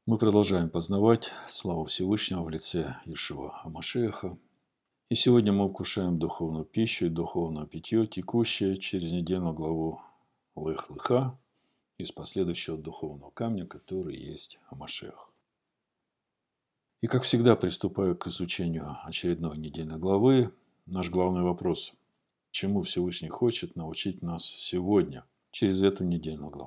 Мы продолжаем познавать славу Всевышнего в лице Иешуа ха-Машиаха. И сегодня мы вкушаем духовную пищу и духовное питье, текущее через недельную главу Лех-Леха из последующего духовного камня, который есть ха-Машиах. И как всегда, приступая к изучению очередной недельной главы, наш главный вопрос – чему Всевышний хочет научить нас сегодня через эту недельную главу?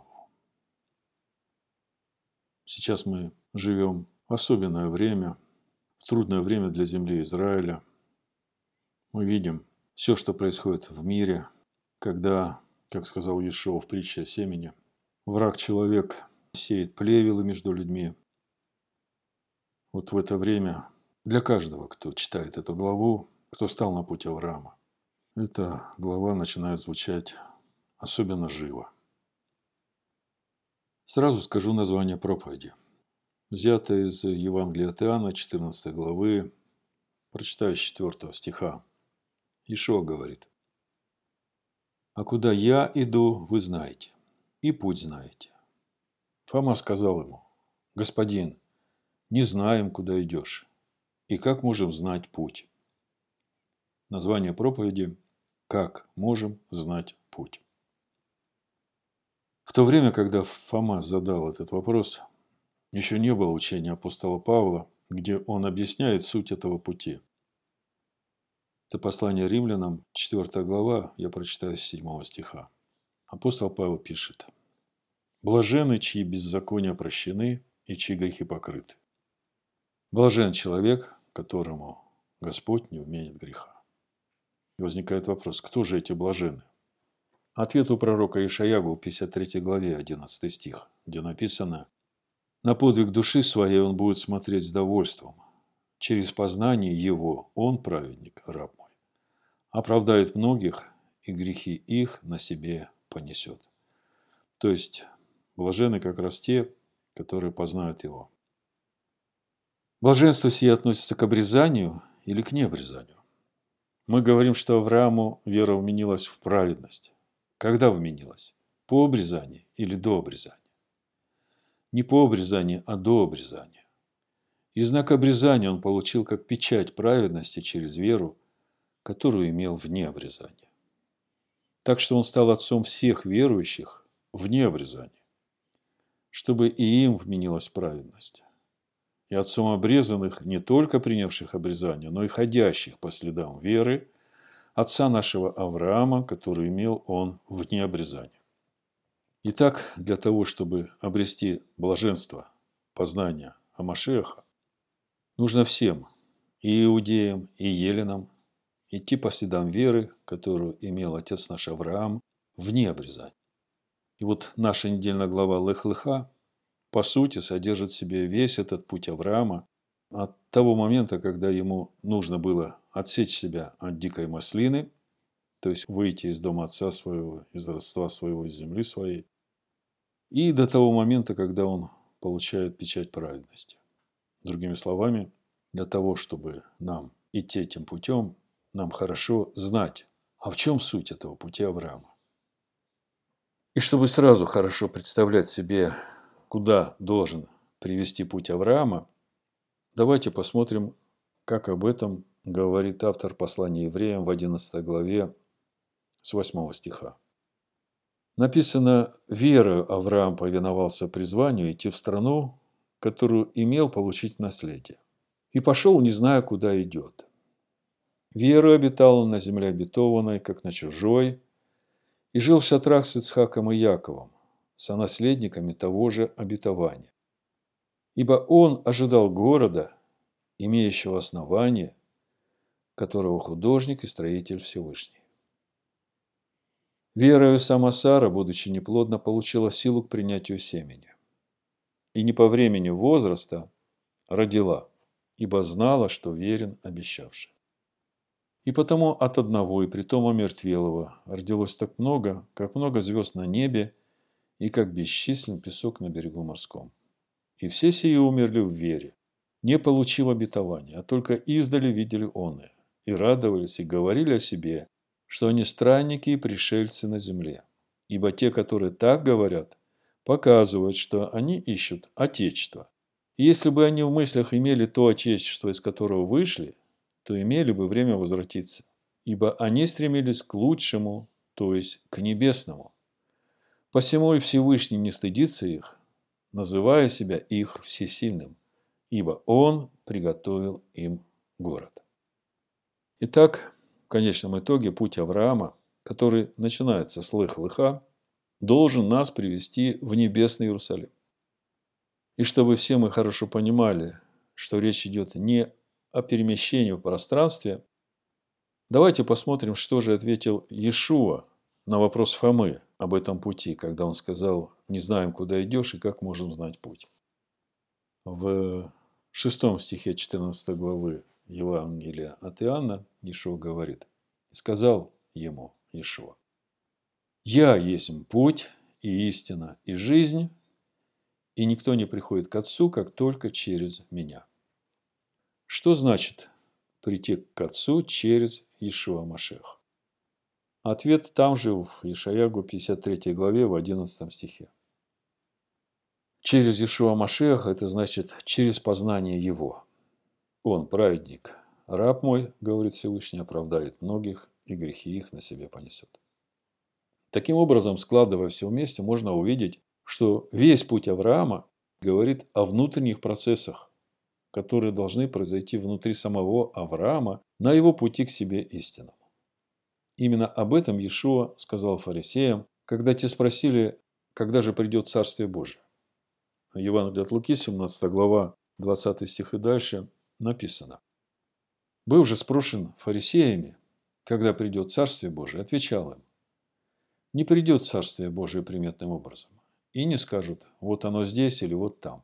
Сейчас мы живем в особенное время, в трудное время для земли Израиля. Мы видим все, что происходит в мире, когда, как сказал Иешуа в притче о семени, враг-человек сеет плевелы между людьми. Вот в это время для каждого, кто читает эту главу, кто стал на путь Авраама, эта глава начинает звучать особенно живо. Сразу скажу название проповеди. Взято из Евангелия от Иоанна, 14 главы, прочитаю с 4 стиха. Иешуа говорит: «А куда я иду, вы знаете, и путь знаете». Фома сказал ему: «Господин, не знаем, куда идешь, и как можем знать путь?» Название проповеди – «Как можем знать путь?». В то время, когда Фома задал этот вопрос, еще не было учения апостола Павла, где он объясняет суть этого пути. Это послание римлянам, 4 глава, я прочитаю с 7 стиха. Апостол Павел пишет: «Блаженны, чьи беззакония прощены и чьи грехи покрыты. Блажен человек, которому Господь не вменит греха». И возникает вопрос, кто же эти блаженны? Ответ у пророка Ишаяху в 53 главе, 11 стих, где написано: «На подвиг души своей он будет смотреть с довольством. Через познание его он, праведник, раб мой, оправдает многих, и грехи их на себе понесет». То есть, блаженны как раз те, которые познают его. Блаженство сие относится к обрезанию или к необрезанию? Мы говорим, что Аврааму вера вменилась в праведность. Когда вменилась? По обрезанию или до обрезания? Не по обрезанию, а до обрезания. И знак обрезания он получил как печать праведности через веру, которую имел вне обрезания. Так что он стал отцом всех верующих вне обрезания, чтобы и им вменилась праведность. И отцом обрезанных, не только принявших обрезание, но и ходящих по следам веры, отца нашего Авраама, который имел он вне обрезания. Итак, для того, чтобы обрести блаженство познания ха-Машиаха, нужно всем, и иудеям, и еленам, идти по следам веры, которую имел отец наш Авраам, вне обрезания. И вот наша недельная глава Лех-Леха по сути содержит в себе весь этот путь Авраама от того момента, когда ему нужно было отсечь себя от дикой маслины, то есть выйти из дома отца своего, из родства своего, из земли своей, и до того момента, когда он получает печать праведности. Другими словами, для того, чтобы нам идти этим путем, нам хорошо знать, а в чем суть этого пути Авраама. И чтобы сразу хорошо представлять себе, куда должен привести путь Авраама, давайте посмотрим, как об этом говорит автор послания евреям в 11 главе с 8 стиха. Написано: «Верою Авраам повиновался призванию идти в страну, которую имел получить наследие, и пошел, не зная, куда идет. Верою обитал он на земле обетованной, как на чужой, и жил в шатрах с Ицхаком и Яковом, сонаследниками того же обетования. Ибо он ожидал города, имеющего основание, которого художник и строитель Всевышний. Верою сама Сара, будучи неплодна, получила силу к принятию семени. И не по времени возраста родила, ибо знала, что верен обещавший. И потому от одного, и притом омертвелого, родилось так много, как много звезд на небе, и как бесчислен песок на берегу морском. И все сии умерли в вере, не получив обетования, а только издали видели оное, и радовались, и говорили о себе, что они странники и пришельцы на земле. Ибо те, которые так говорят, показывают, что они ищут Отечество, И если бы они в мыслях имели то Отечество, из которого вышли, то имели бы время возвратиться, ибо они стремились к лучшему, то есть к небесному. Посему и Всевышний не стыдится их, называя себя их всесильным, ибо Он приготовил им город. Итак, в конечном итоге путь Авраама, который начинается с Лех-Леха, должен нас привести в небесный Иерусалим. И чтобы все мы хорошо понимали, что речь идет не о перемещении в пространстве, давайте посмотрим, что же ответил Иешуа на вопрос Фомы об этом пути, когда он сказал: «Не знаем, куда идешь и как можем знать путь». В 6 стихе 14 главы Евангелия от Иоанна Иешуа говорит: «Сказал ему Иешуа: Я есть путь и истина и жизнь, и никто не приходит к Отцу, как только через меня». Что значит прийти к Отцу через Иешуа Машиаха? Ответ там же в Ишайягу 53 главе в 11 стихе. Через Иешуа Машиаха – это значит через познание Его. Он праведник. Раб мой, говорит Всевышний, оправдает многих, и грехи их на себе понесет. Таким образом, складывая все вместе, можно увидеть, что весь путь Авраама говорит о внутренних процессах, которые должны произойти внутри самого Авраама на его пути к себе истинному. Именно об этом Иешуа сказал фарисеям, когда те спросили, когда же придет Царствие Божие. В Евангелии от Луки, 17 глава, 20 стих и дальше написано: «Был же спрошен фарисеями, когда придет Царствие Божие, отвечал им: не придет Царствие Божие приметным образом, и не скажут: вот оно здесь или вот там.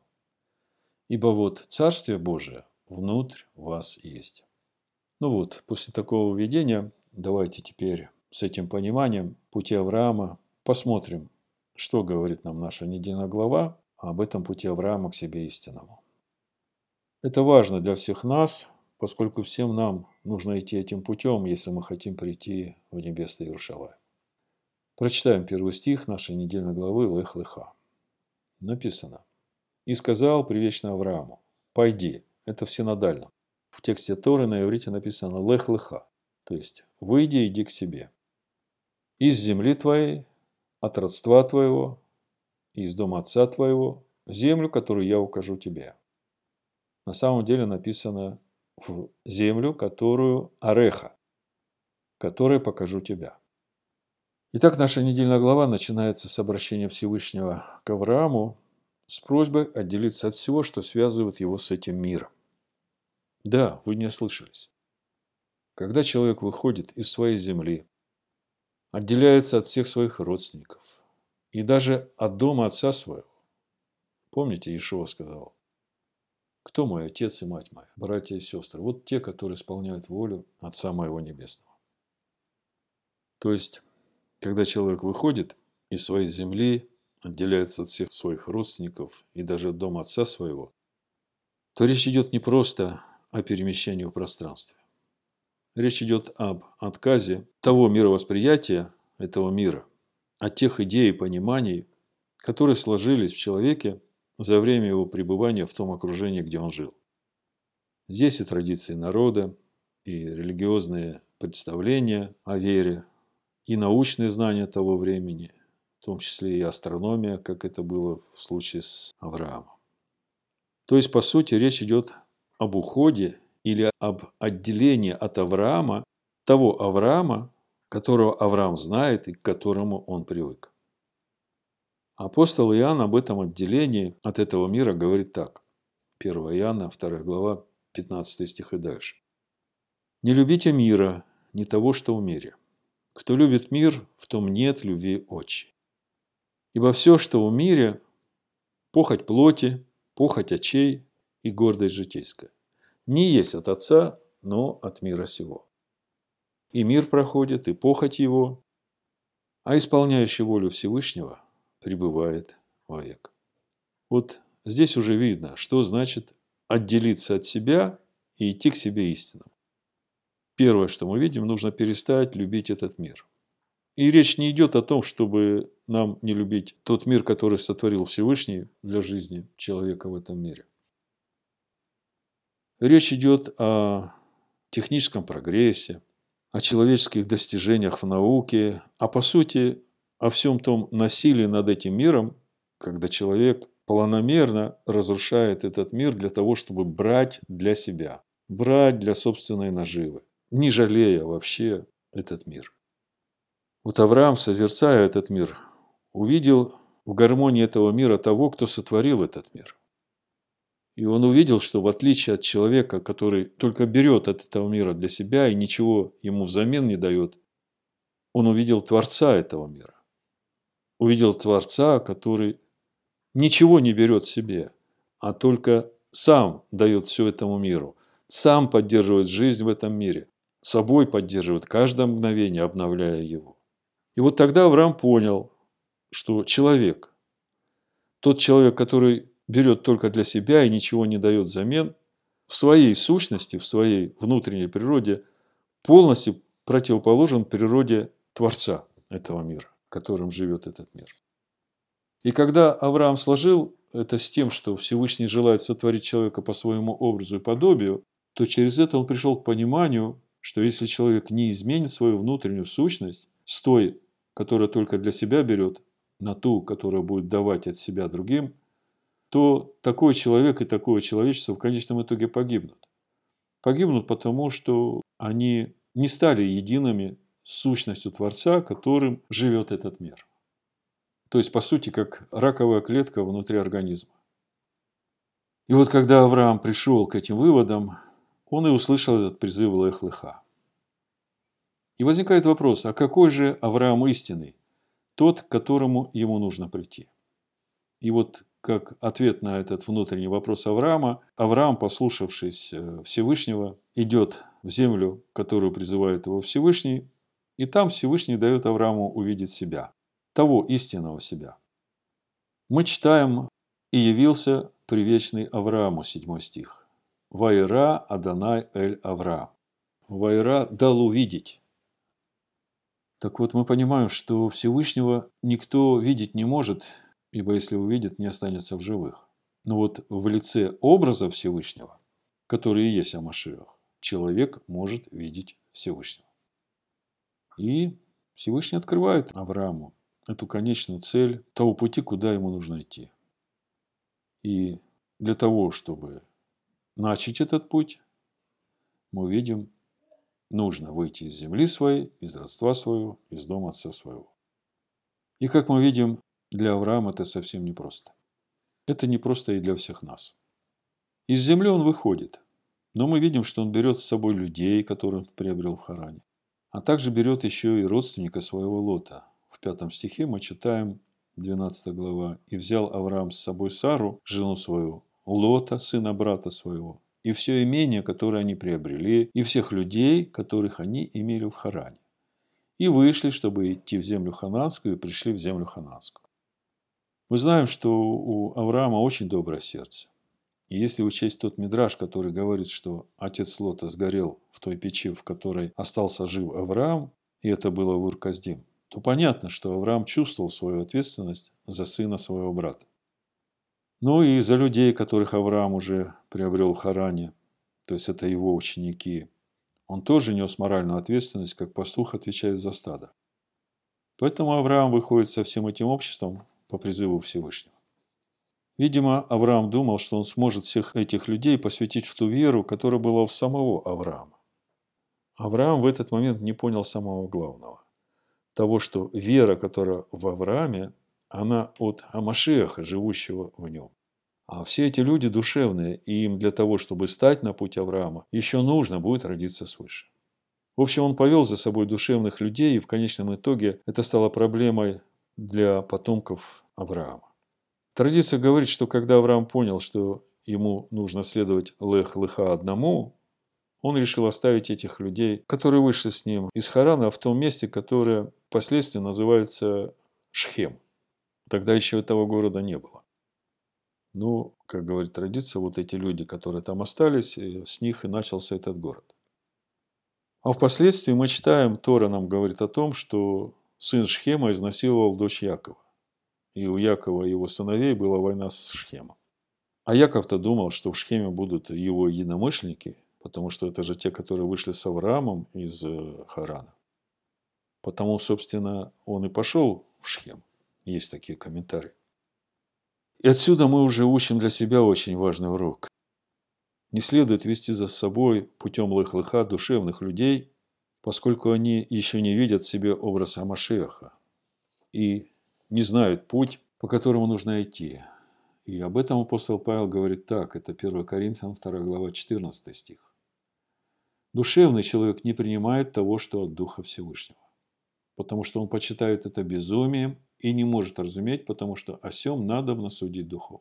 Ибо вот Царствие Божие внутрь вас есть». Ну вот, после такого введения давайте теперь с этим пониманием пути Авраама посмотрим, что говорит нам наша недельная глава об этом пути Авраама к себе истинному. Это важно для всех нас, поскольку всем нам нужно идти этим путем, если мы хотим прийти в небесный Иерушалаим. Прочитаем первый стих нашей недельной главы Лех-Леха. Написано: «И сказал привечно Аврааму: пойди». Это в синодальном. В тексте Торы на иврите написано Лех-Леха, то есть «выйди, иди к себе. Из земли твоей, от родства твоего, и из дома отца твоего, в землю, которую я укажу тебе». На самом деле написано в землю, которую Ареха, которой покажу тебя. Итак, наша недельная глава начинается с обращения Всевышнего к Аврааму с просьбой отделиться от всего, что связывает его с этим миром. Да, вы не ослышались. Когда человек выходит из своей земли, отделяется от всех своих родственников и даже от дома отца своего. Помните, Иешуа сказал: «Кто мой отец и мать моя, братья и сестры? Вот те, которые исполняют волю Отца моего Небесного». То есть, когда человек выходит из своей земли, отделяется от всех своих родственников и даже от дома отца своего, то речь идет не просто о перемещении в пространстве. Речь идет об отказе того мировосприятия этого мира, от тех идей и пониманий, которые сложились в человеке за время его пребывания в том окружении, где он жил. Здесь и традиции народа, и религиозные представления о вере, и научные знания того времени, в том числе и астрономия, как это было в случае с Авраамом. То есть, по сути, речь идет об уходе или об отделении от Авраама того Авраама, которого Авраам знает и к которому он привык. Апостол Иоанн об этом отделении от этого мира говорит так. 1 Иоанна, 2 глава, 15 стих и дальше. «Не любите мира, не того, что в мире. Кто любит мир, в том нет любви отчи. Ибо все, что в мире, похоть плоти, похоть очей и гордость житейская, не есть от Отца, но от мира сего. И мир проходит, и похоть его, а исполняющий волю Всевышнего пребывает вовек». Вот здесь уже видно, что значит отделиться от себя и идти к себе истинному. Первое, что мы видим, нужно перестать любить этот мир. И речь не идет о том, чтобы нам не любить тот мир, который сотворил Всевышний для жизни человека в этом мире. Речь идет о техническом прогрессе, о человеческих достижениях в науке, а по сути о всем том насилии над этим миром, когда человек планомерно разрушает этот мир для того, чтобы брать для себя, брать для собственной наживы, не жалея вообще этот мир. Вот Авраам, созерцая этот мир, увидел в гармонии этого мира того, кто сотворил этот мир. И он увидел, что в отличие от человека, который только берет от этого мира для себя и ничего ему взамен не дает, он увидел Творца этого мира. Увидел Творца, который ничего не берет себе, а только сам дает все этому миру, сам поддерживает жизнь в этом мире, собой поддерживает каждое мгновение, обновляя его. И вот тогда Авраам понял, что человек, тот человек, который берет только для себя и ничего не дает взамен, в своей сущности, в своей внутренней природе полностью противоположен природе Творца этого мира, в котором живет этот мир. И когда Авраам сложил это с тем, что Всевышний желает сотворить человека по своему образу и подобию, то через это он пришел к пониманию, что если человек не изменит свою внутреннюю сущность с той, которая только для себя берет, на ту, которая будет давать от себя другим, то такой человек и такое человечество в конечном итоге погибнут. Погибнут потому, что они не стали едиными с сущностью Творца, которым живет этот мир. То есть, по сути, как раковая клетка внутри организма. И вот когда Авраам пришел к этим выводам, он и услышал этот призыв Лех-Леха. И возникает вопрос, а какой же Авраам истинный? Тот, к которому ему нужно прийти. И вот как ответ на этот внутренний вопрос Авраама, Авраам, послушавшись Всевышнего, идет в землю, которую призывает его Всевышний, и там Всевышний дает Аврааму увидеть себя, того истинного себя. Мы читаем «И явился привечный Аврааму», 7 стих. «Ваира Адонай эль Авраам». «Ваира» дал увидеть. Так вот, мы понимаем, что Всевышнего никто видеть не может, ибо если увидит, не останется в живых. Но вот в лице образа Всевышнего, который и есть Амашиах, человек может видеть Всевышнего. И Всевышний открывает Аврааму эту конечную цель того пути, куда ему нужно идти. И для того, чтобы начать этот путь, мы видим, нужно выйти из земли своей, из родства своего, из дома отца своего. И как мы видим, для Авраама это совсем непросто. Это непросто и для всех нас. Из земли он выходит, но мы видим, что он берет с собой людей, которых он приобрел в Харане, а также берет еще и родственника своего Лота. В 5 стихе мы читаем, 12 глава, «И взял Авраам с собой Сару, жену свою, Лота, сына брата своего, и все имение, которое они приобрели, и всех людей, которых они имели в Харане. И вышли, чтобы идти в землю хананскую, и пришли в землю хананскую». Мы знаем, что у Авраама очень доброе сердце. И если учесть тот мидраш, который говорит, что отец Лота сгорел в той печи, в которой остался жив Авраам, и это было в Ур-Касдим, то понятно, что Авраам чувствовал свою ответственность за сына своего брата. Ну и за людей, которых Авраам уже приобрел в Харане, то есть это его ученики, он тоже нес моральную ответственность, как пастух отвечает за стадо. Поэтому Авраам выходит со всем этим обществом по призыву Всевышнего. Видимо, Авраам думал, что он сможет всех этих людей посвятить в ту веру, которая была у самого Авраама. Авраам в этот момент не понял самого главного. Того, что вера, которая в Аврааме, она от Амашиаха, живущего в нем. А все эти люди душевные, и им для того, чтобы стать на путь Авраама, еще нужно будет родиться свыше. В общем, он повел за собой душевных людей, и в конечном итоге это стало проблемой для потомков Авраама. Традиция говорит, что когда Авраам понял, что ему нужно следовать Лех-Леха одному, он решил оставить этих людей, которые вышли с ним из Харана, в том месте, которое впоследствии называется Шхем. Тогда еще этого города не было. Ну, как говорит традиция, вот эти люди, которые там остались, с них и начался этот город. А впоследствии мы читаем, Тора нам говорит о том, что сын Шхема изнасиловал дочь Якова. И у Якова и его сыновей была война с Шхемом. А Яков-то думал, что в Шхеме будут его единомышленники, потому что это же те, которые вышли с Авраамом из Харана. Потому, собственно, он и пошел в Шхем. Есть такие комментарии. И отсюда мы уже учим для себя очень важный урок. Не следует вести за собой путем лых-лыха душевных людей, поскольку они еще не видят в себе образ Амашеха и не знают путь, по которому нужно идти. И об этом апостол Павел говорит так, это 1 Коринфянам 2 глава 14 стих. Душевный человек не принимает того, что от Духа Всевышнего, потому что он почитает это безумием и не может разуметь, потому что о сем надобно судить духов.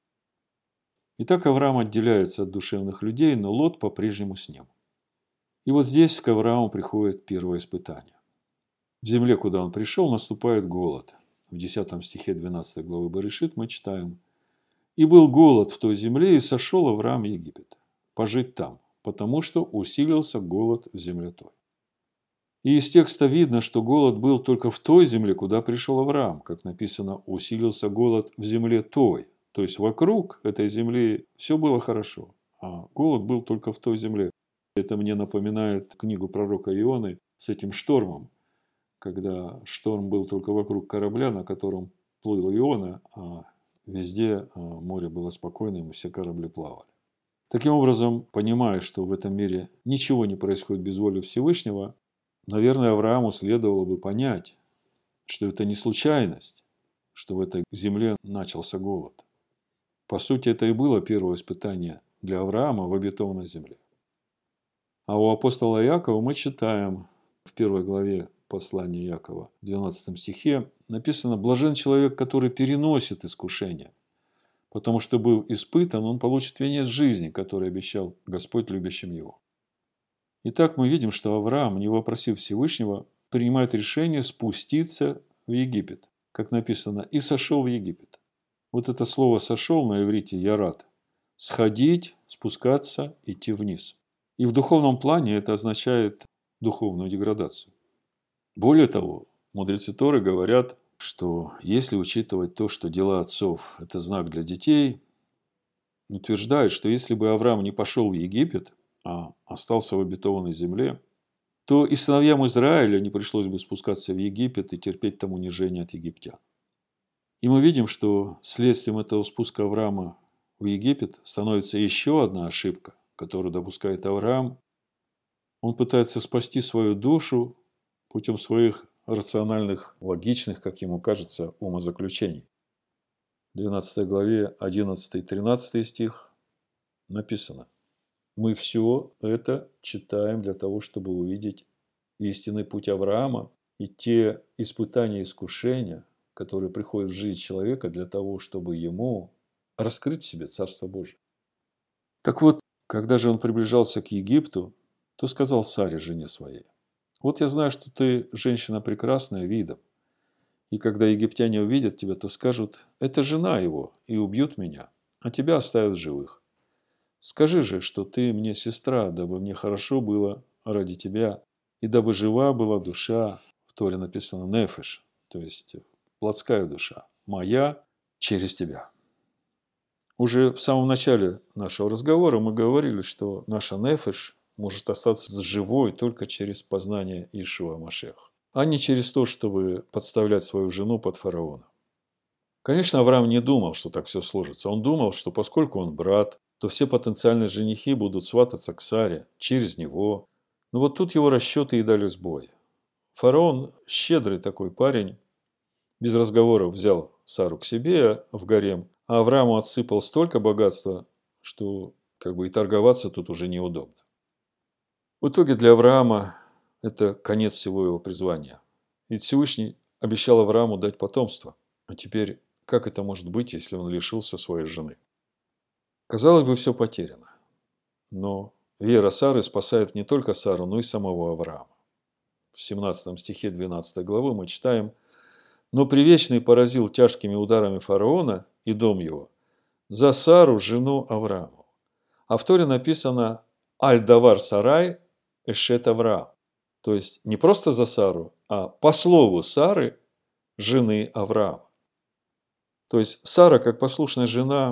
Итак, Авраам отделяется от душевных людей, но Лот по-прежнему с ним. И вот здесь к Аврааму приходит первое испытание. В земле, куда он пришел, наступает голод. В 10 стихе 12 главы Берешит мы читаем: «И был голод в той земле, и сошел Авраам в Египет, пожить там, потому что усилился голод в земле той». И из текста видно, что голод был только в той земле, куда пришел Авраам. Как написано, усилился голод в земле той. То есть вокруг этой земли все было хорошо, а голод был только в той земле. Это мне напоминает книгу пророка Ионы с этим штормом, когда шторм был только вокруг корабля, на котором плыл Иона, а везде море было спокойным, и все корабли плавали. Таким образом, понимая, что в этом мире ничего не происходит без воли Всевышнего, наверное, Аврааму следовало бы понять, что это не случайность, что в этой земле начался голод. По сути, это и было первое испытание для Авраама в обетованной земле. А у апостола Якова мы читаем в 1 главе послания Якова, в 12 стихе, написано: «Блажен человек, который переносит искушение, потому что был испытан, он получит венец жизни, который обещал Господь любящим его». Итак, мы видим, что Авраам, не вопросив Всевышнего, принимает решение спуститься в Египет, как написано, «и сошел в Египет». Вот это слово «сошел» на иврите «ярат» – сходить, спускаться, идти вниз. И в духовном плане это означает духовную деградацию. Более того, мудрецы Торы говорят, что если учитывать то, что дела отцов – это знак для детей, утверждают, что если бы Авраам не пошел в Египет, а остался в обетованной земле, то и сыновьям Израиля не пришлось бы спускаться в Египет и терпеть там унижение от египтян. И мы видим, что следствием этого спуска Авраама в Египет становится еще одна ошибка, которую допускает Авраам. Он пытается спасти свою душу путем своих рациональных, логичных, как ему кажется, умозаключений. В 12 главе 11-13 стих написано: «Мы все это читаем для того, чтобы увидеть истинный путь Авраама и те испытания и искушения, которые приходят в жизнь человека для того, чтобы ему раскрыть в себе Царство Божие». Так вот, когда же он приближался к Египту, то сказал Саре, жене своей: «Вот я знаю, что ты женщина прекрасная видом, и когда египтяне увидят тебя, то скажут: это жена его, и убьют меня, а тебя оставят живых. Скажи же, что ты мне сестра, дабы мне хорошо было ради тебя, и дабы жива была душа», в Торе написано «нефеш», то есть плотская душа, «моя через тебя». Уже в самом начале нашего разговора мы говорили, что наша нефеш может остаться живой только через познание Иешуа Машеха, а не через то, чтобы подставлять свою жену под фараона. Конечно, Авраам не думал, что так все сложится. Он думал, что поскольку он брат, то все потенциальные женихи будут свататься к Саре через него. Но вот тут его расчеты и дали сбой. Фараон, щедрый такой парень, без разговоров взял Сару к себе в гарем, а Аврааму отсыпал столько богатства, что и торговаться тут уже неудобно. В итоге для Авраама это конец всего его призвания. Ведь Всевышний обещал Аврааму дать потомство. А теперь как это может быть, если он лишился своей жены? Казалось бы, все потеряно. Но вера Сары спасает не только Сару, но и самого Авраама. В 17 стихе 12 главы мы читаем: «Но Привечный поразил тяжкими ударами фараона и дом его за Сару, жену Аврааму». А в Торе написано «Аль-давар Сарай эшет Авраам». То есть не просто за Сару, а по слову Сары, жены Авраама. То есть Сара, как послушная жена,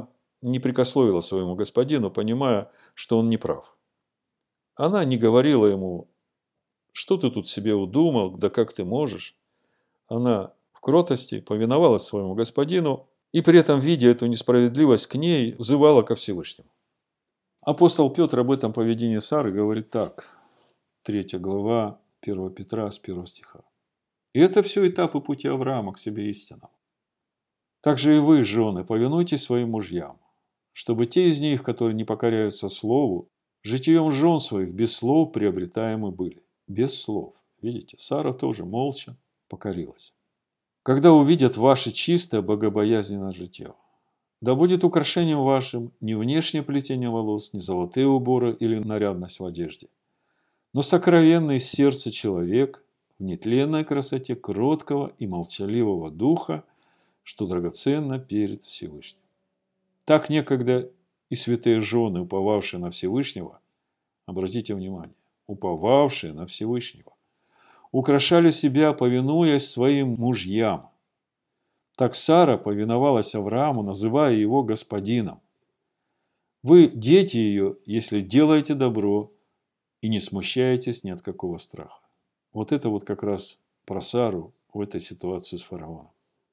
не прекословила своему господину, понимая, что он не прав. Она не говорила ему: что ты тут себе удумал, да как ты можешь. Она в кротости повиновалась своему господину и при этом, видя эту несправедливость к ней, взывала ко Всевышнему. Апостол Петр об этом поведении Сары говорит так. 3 глава 1 Петра с 1 стиха. И это все этапы пути Авраама к себе истинному. Также и вы, жены, повинуйтесь своим мужьям, чтобы те из них, которые не покоряются слову, житием жен своих без слов приобретаемы были. Без слов. Видите, Сара тоже молча покорилась. Когда увидят ваше чистое богобоязненное житье, да будет украшением вашим не внешнее плетение волос, не золотые уборы или нарядность в одежде, но сокровенный из сердца человек в нетленной красоте кроткого и молчаливого духа, что драгоценно перед Всевышним. Так некогда и святые жены, уповавшие на Всевышнего, обратите внимание, уповавшие на Всевышнего, украшали себя, повинуясь своим мужьям. Так Сара повиновалась Аврааму, называя его господином. Вы дети ее, если делаете добро и не смущаетесь ни от какого страха. Вот это вот как раз про Сару в этой ситуации с фараоном.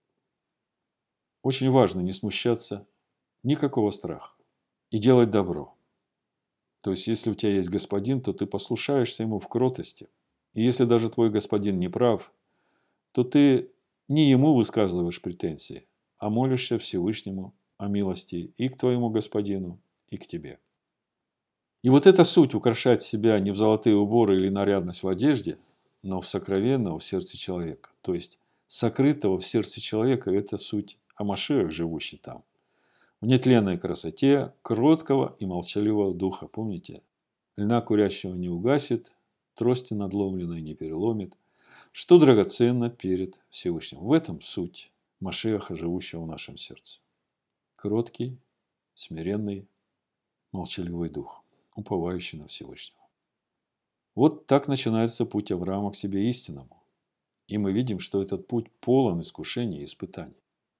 Очень важно не смущаться, никакого страха, и делать добро. То есть, если у тебя есть господин, то ты послушаешься ему в кротости. И если даже твой господин не прав, то ты не ему высказываешь претензии, а молишься Всевышнему о милости и к твоему господину, и к тебе. И вот эта суть украшать себя не в золотые уборы или нарядность в одежде, но в сокровенного в сердце человека. То есть, сокрытого в сердце человека – это суть о Машиах, живущий там. В нетленной красоте кроткого и молчаливого духа. Помните? Льна курящего не угасит, трости надломленной не переломит, что драгоценно перед Всевышним. В этом суть Машиаха, живущего в нашем сердце. Кроткий, смиренный, молчаливый дух, уповающий на Всевышнего. Вот так начинается путь Авраама к себе истинному. И мы видим, что этот путь полон искушений и испытаний.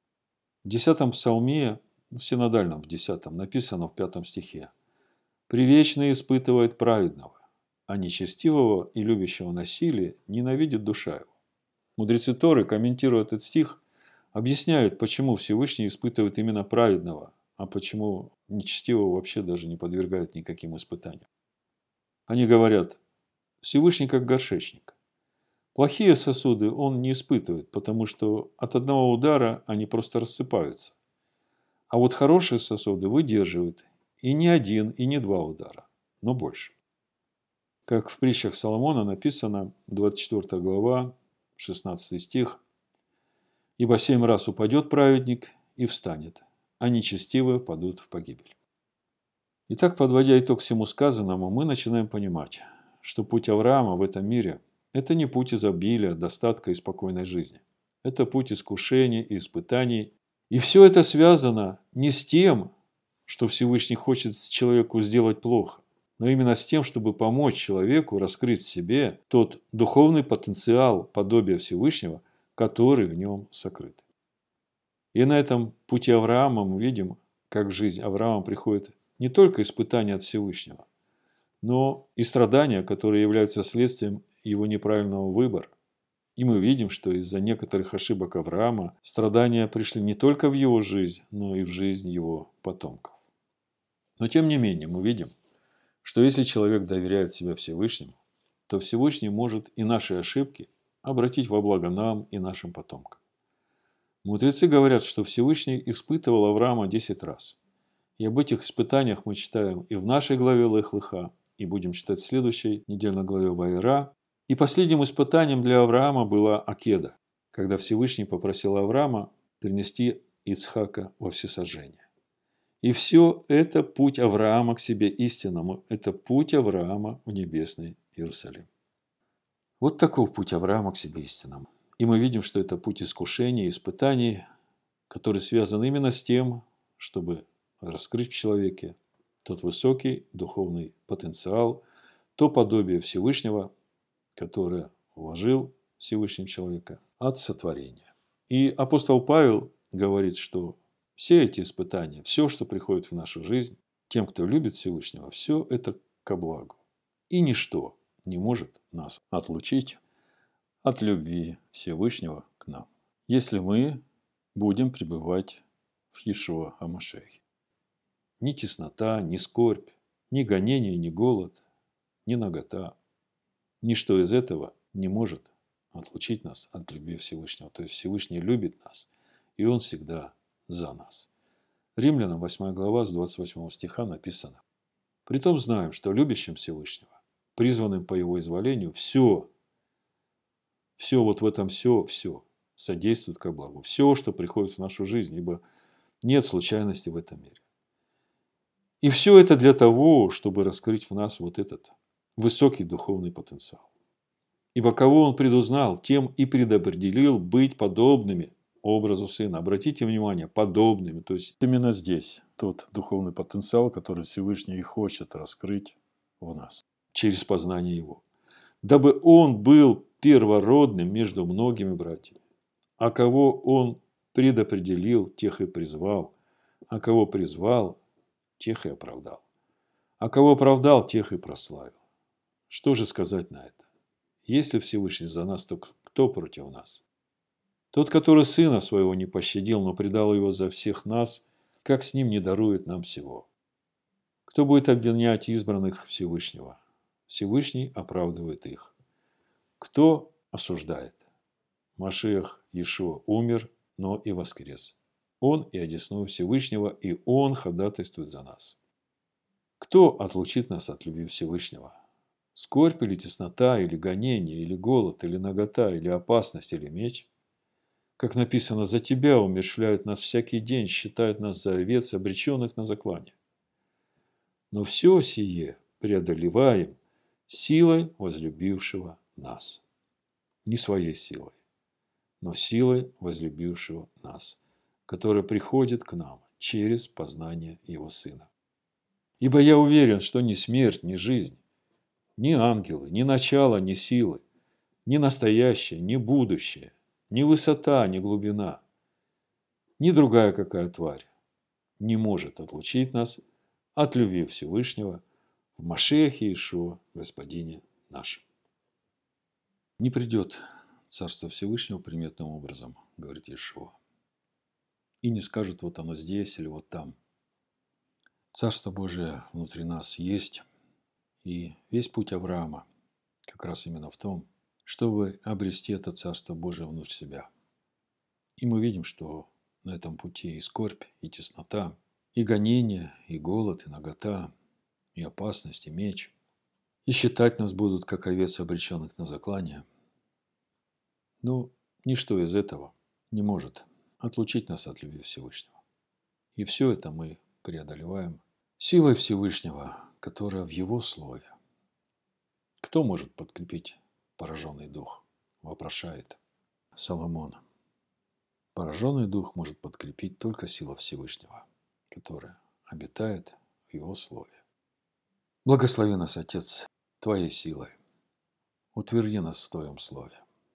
В 10 псалме, в синодальном в 10, написано в 5 стихе: «Привечный испытывает праведного, а нечестивого и любящего насилие ненавидит душа его». Мудрецы Торы, комментируя этот стих, объясняют, почему Всевышний испытывает именно праведного, а почему нечестивого вообще даже не подвергает никаким испытаниям. Они говорят: Всевышний как горшечник. Плохие сосуды он не испытывает, потому что от одного удара они просто рассыпаются. А вот хорошие сосуды выдерживают и не один, и не два удара, но больше. Как в притчах Соломона написано, 24 глава, 16 стих: «Ибо 7 раз упадет праведник и встанет, а нечестивые падут в погибель». Итак, подводя итог всему сказанному, мы начинаем понимать, что путь Авраама в этом мире – это не путь изобилия, достатка и спокойной жизни. Это путь искушений и испытаний. И все это связано не с тем, что Всевышний хочет человеку сделать плохо, но именно с тем, чтобы помочь человеку раскрыть в себе тот духовный потенциал подобия Всевышнего, который в нем сокрыт. И на этом пути Авраама мы видим, как в жизнь Авраама приходит не только испытания от Всевышнего, но и страдания, которые являются следствием его неправильного выбора. И мы видим, что из-за некоторых ошибок Авраама страдания пришли не только в его жизнь, но и в жизнь его потомков. Но тем не менее мы видим, что если человек доверяет себя Всевышнему, то Всевышний может и наши ошибки обратить во благо нам и нашим потомкам. Мудрецы говорят, что Всевышний испытывал Авраама 10 раз. И об этих испытаниях мы читаем и в нашей главе Лех-Леха, и будем читать в следующей недельной главе Ваера. И последним испытанием для Авраама была Акеда, когда Всевышний попросил Авраама принести Ицхака во всесожжение. И все это путь Авраама к себе истинному, это путь Авраама в небесный Иерусалим. Вот таков путь Авраама к себе истинному. И мы видим, что это путь искушений, испытаний, который связан именно с тем, чтобы раскрыть в человеке тот высокий духовный потенциал, то подобие Всевышнего, которое вложил Всевышний человека от сотворения. И апостол Павел говорит, что Все эти испытания, все, что приходит в нашу жизнь, тем, кто любит Всевышнего, все это ко благу. И ничто не может нас отлучить от любви Всевышнего к нам, если мы будем пребывать в Иешуа ха-Машиахе. Ни теснота, ни скорбь, ни гонение, ни голод, ни нагота. Ничто из этого не может отлучить нас от любви Всевышнего. То есть Всевышний любит нас, и Он всегда за нас. Римлянам 8 глава с 28 стиха написано: «Притом знаем, что любящим Всевышнего, призванным по Его изволению, все вот в этом все содействует ко благу». Все, что приходит в нашу жизнь, ибо нет случайности в этом мире. И все это для того, чтобы раскрыть в нас вот этот высокий духовный потенциал. Ибо кого Он предузнал, тем и предопределил быть подобными образу Сына. Обратите внимание, подобными. То есть именно здесь тот духовный потенциал, который Всевышний и хочет раскрыть в нас через познание Его. Дабы Он был первородным между многими братьями. А кого Он предопределил, тех и призвал. А кого призвал, тех и оправдал. А кого оправдал, тех и прославил. Что же сказать на это? Если Всевышний за нас, то кто против нас? Тот, который Сына Своего не пощадил, но предал Его за всех нас, как с Ним не дарует нам всего? Кто будет обвинять избранных Всевышнего? Всевышний оправдывает их. Кто осуждает? Машиах Иешуа умер, но и воскрес. Он и одесную Всевышнего, и Он ходатайствует за нас. Кто отлучит нас от любви Всевышнего? Скорбь или теснота, или гонение, или голод, или нагота, или опасность, или меч? Как написано: «За Тебя умерщвляют нас всякий день, считают нас за овец, обреченных на заклание». Но все сие преодолеваем силой возлюбившего нас. Не своей силой, но силой возлюбившего нас, которая приходит к нам через познание Его Сына. Ибо я уверен, что ни смерть, ни жизнь, ни ангелы, ни начало, ни силы, ни настоящее, ни будущее, ни высота, ни глубина, ни другая какая тварь не может отлучить нас от любви Всевышнего в Машиахе Иешуа, Господине нашем. Не придет Царство Всевышнего приметным образом, говорит Иешуа, и не скажут: вот оно здесь или вот там. Царство Божие внутри нас есть, и весь путь Авраама как раз именно в том, чтобы обрести это Царство Божие внутрь себя. И мы видим, что на этом пути и скорбь, и теснота, и гонение, и голод, и нагота, и опасность, и меч. И считать нас будут, как овец, обреченных на заклание. Но ничто из этого не может отлучить нас от любви Всевышнего. И все это мы преодолеваем силой Всевышнего, которая в Его Слове. Кто может подкрепить пораженный дух? Вопрошает Соломон. Пораженный дух может подкрепить только сила Всевышнего, которая обитает в Его Слове. Благослови нас, Отец, Твоей силой. Утверди нас в Твоем Слове,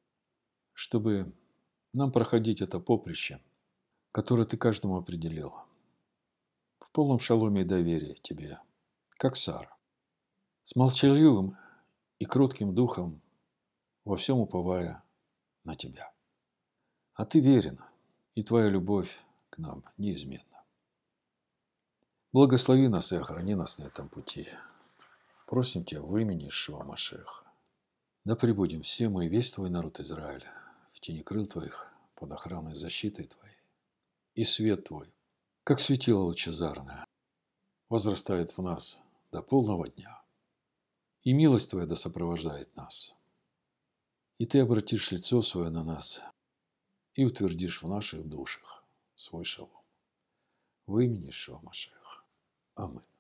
чтобы нам проходить это поприще, которое Ты каждому определил, в полном шаломе и доверии Тебе, как Сара, с молчаливым и кротким духом, во всем уповая на Тебя. А Ты верен, и Твоя любовь к нам неизменна. Благослови нас и охрани нас на этом пути. Просим Тебя в имени Иешуа Машиаха. Да пребудем все мы и весь Твой народ Израиля в тени крыл Твоих, под охраной и защитой Твоей. И свет Твой, как светило лучезарное, возрастает в нас до полного дня. И милость Твоя да сопровождает нас. И Ты обратишь лицо Свое на нас и утвердишь в наших душах свой шалом. В имени Иешуа Машиаха. Аминь.